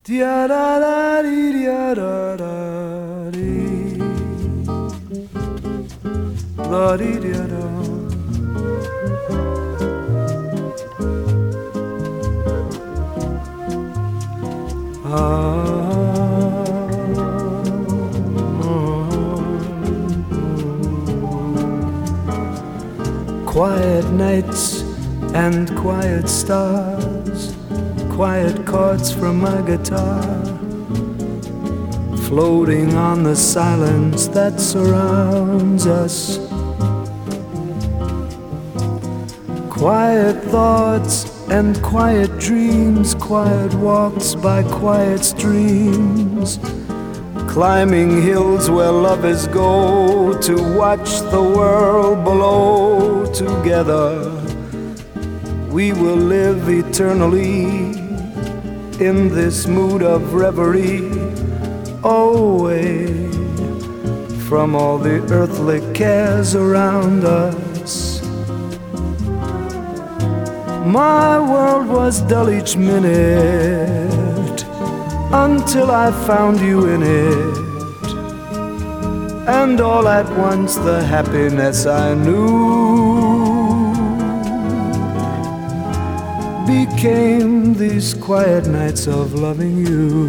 Dia da da dee dia da da dee da dee dia da. Quiet nights and quiet stars, quiet chords from my guitar, floating on the silence that surrounds us. Quiet thoughts and quiet dreams, quiet walks by quiet streams, climbing hills where lovers go to watch the world below. Together we will live eternally in this mood of reverie, away from all the earthly cares around us. My world was dull each minute until I found you in it, and all at once the happiness I knew became these quiet nights of loving you.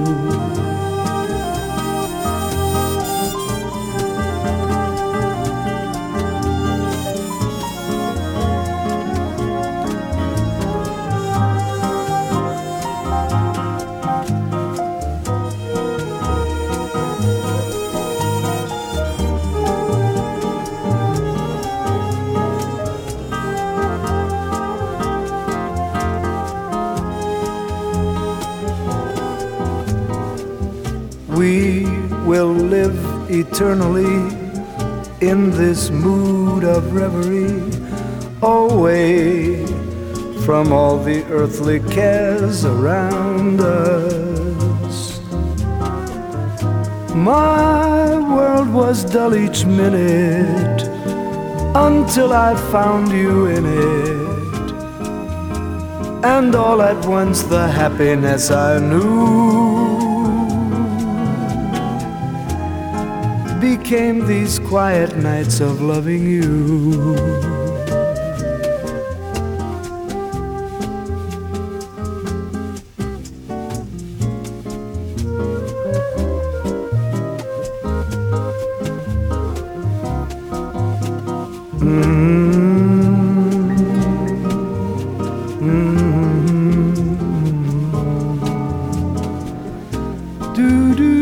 We will live eternally in this mood of reverie, away from all the earthly cares around us. My world was dull each minute until I found you in it, and all at once the happiness I knew became these quiet nights of loving you. Do do